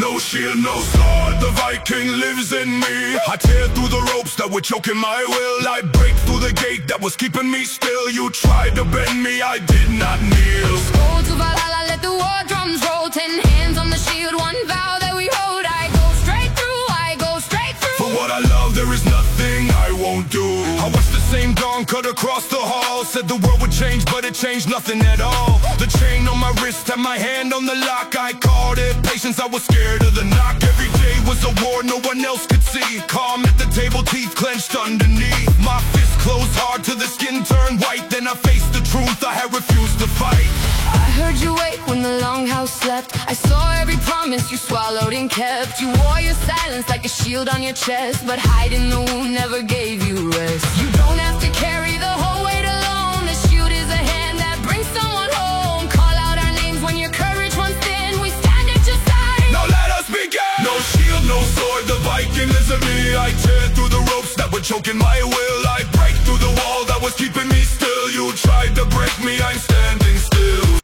No shield, no sword, the Viking lives in me. I tear through the ropes that were choking my will. I break through the gate that was keeping me still. You tried to bend me, I did not kneel. Go to Valhalla, let the war drums roll. 10 hands on the shield, one vow that we hold. I go straight through, I go straight through. For what I love, there is nothing I won't do. I watched the same dawn cut across the hall. Said the world would change, but it changed nothing at all. The chain on my wrist had my hand on the lock. I called it patience, I was scared of the knock. Every day was a war no one else could see. Calm at the table, teeth clenched underneath. My fist closed hard till the skin turned white. Then I faced the truth, I had refused to fight. I heard you wake when the longhouse slept. I saw every promise you swallowed and kept. You wore your silence like a shield on your chest, but hiding the wound never gave you rest. You don't have to carry the whole weight alone. The shield is a hand that brings someone home. Call out our names when your courage runs thin. We stand at your side. Now let us begin. No shield, no sword, the Viking lives in me. I tear through the ropes that were choking my will. I break through the wall that was keeping me still. You tried to break me, I'm standing still.